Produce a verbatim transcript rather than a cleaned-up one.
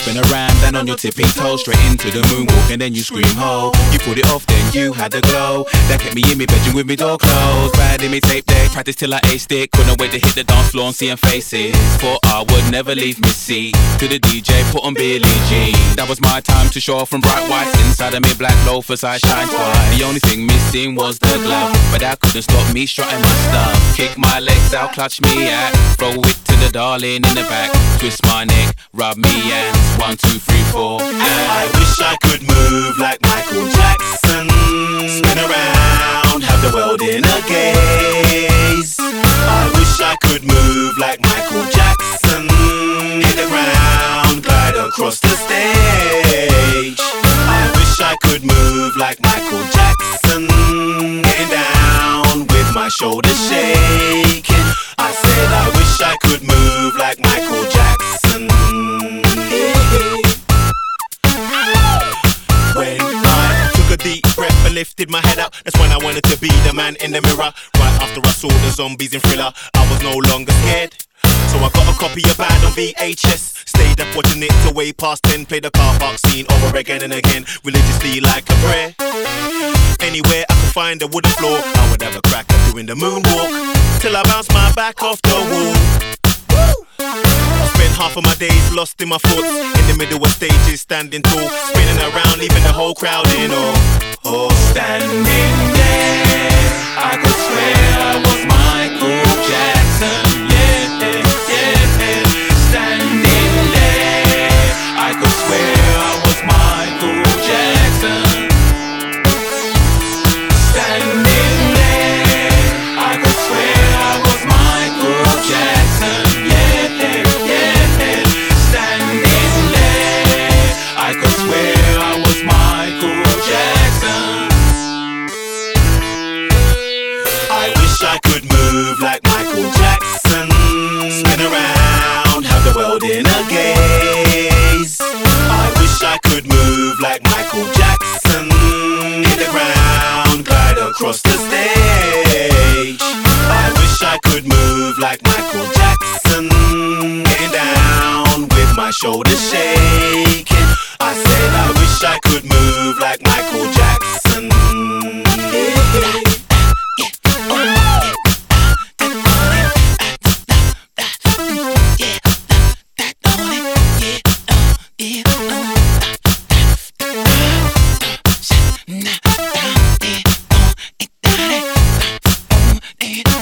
spin around and on your tippy toes, straight into the moonwalk and then you scream ho. You pulled it off, then you had the glow that kept me in me bedroom with me door closed. Bad in me tape deck, practice till I aced it. Couldn't wait to hit the dance floor and see them faces. Thought I would never leave me seat. To the D J, put on Billie Jean. That was my time to show off from bright whites. Inside of me black loafers, I shine twice. The only thing missing was the glove, but that couldn't stop me strutting my stuff. Kick my legs out, clutch me out, throw it to the darling in the back, twist my neck, rub me hands. One, two, three, four. And I wish I could move like Michael Jackson. Spin around, have the world in a gaze. I wish I could move like Michael Jackson. Hit the ground, glide across the stage. I wish I could move like Michael Jackson. Getting down with my shoulders shaking. I said I wish I could move like Michael Jackson. When I took a deep breath and lifted my head up, that's when I wanted to be the man in the mirror. Right after I saw the zombies in Thriller, I was no longer scared. So I got a copy of Bad on V H S. Stayed up watching it till way past ten. Played the car park scene over again and again, religiously like a prayer. Anywhere I could find a wooden floor, I would have a crack at doing the moonwalk, till I bounce my back off the wall. Spent half of my days lost in my thoughts, in the middle of stages, standing tall, spinning around, leaving the whole crowd in awe. Oh, standing there, I could swear I was Michael Jackson. Yeah, yeah, yeah. Standing there, I could swear I was Michael Jackson. Standing there, I could swear I was Michael Jackson. I could swear I was Michael Jackson. I wish I could move like Michael Jackson. Spin around, have the world in a gaze. I wish I could move like Michael Jackson. Hit the ground, glide across the stage. I wish I could move like Michael Jackson. Getting down with my shoulders shaking. I said I wish I could move like Michael Jackson. Yeah. Yeah.